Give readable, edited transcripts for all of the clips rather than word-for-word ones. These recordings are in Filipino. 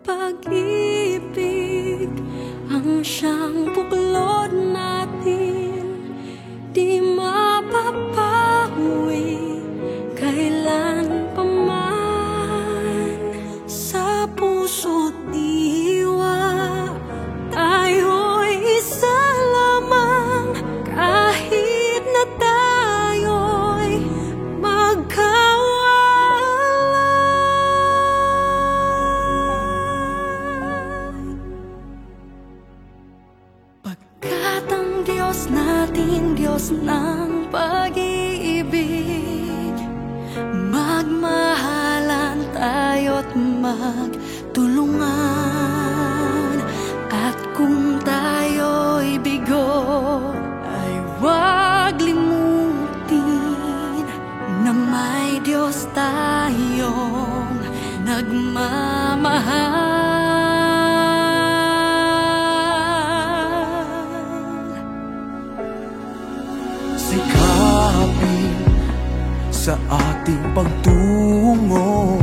pag-ibig ang siyang buklod natin, di mapapawi kailan pa man. Sa puso't diwa tayo'y isa lamang, kahit na tayo'y pagkat ang Diyos natin, Diyos ng pag-ibig, magmahalan tayo't magtulungan. At kung tayo'y bigo, ay huwag limutin na may Diyos tayong nagmamahal. Sikapin sa ating pagtungo,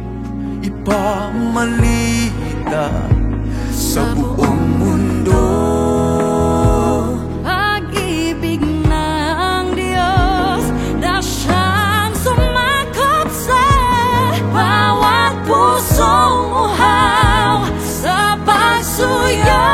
ipamalita sa buong mundo. Pag-ibig ng Diyos na siyang sumakop sa bawat pusong uhaw sa pagsuyo.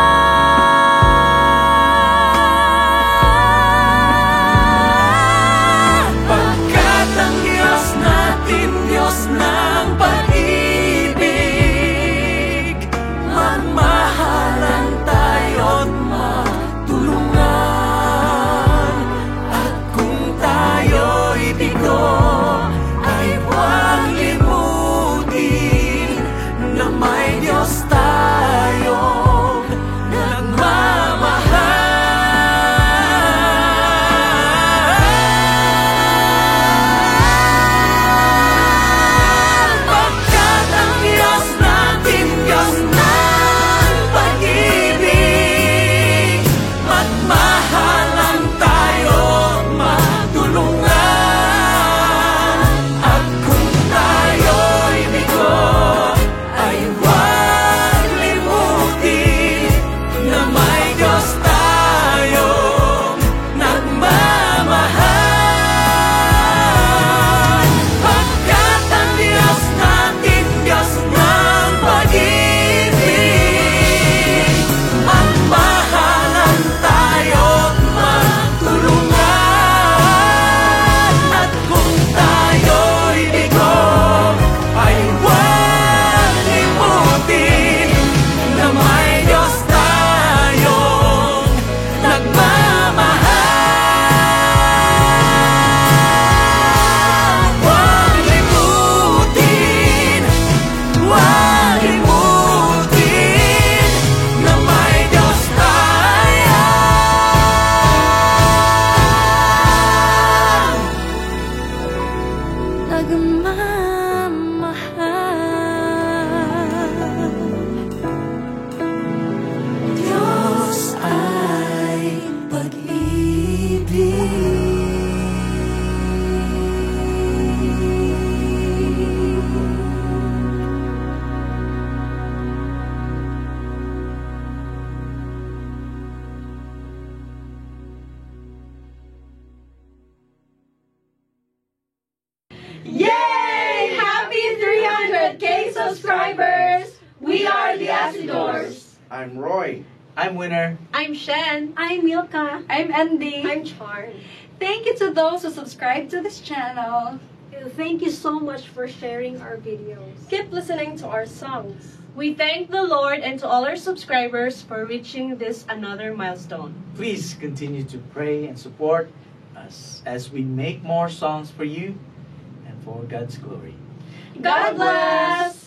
Yay! Happy 300K subscribers! We are the Acidors. I'm Roy. I'm Winner. I'm Shen. I'm Milka. I'm Andy. I'm Charm. Thank you to those who subscribe to this channel. Thank you so much for sharing our videos. Keep listening to our songs. We thank the Lord and to all our subscribers for reaching this another milestone. Please continue to pray and support us as we make more songs for you and for God's glory. God bless!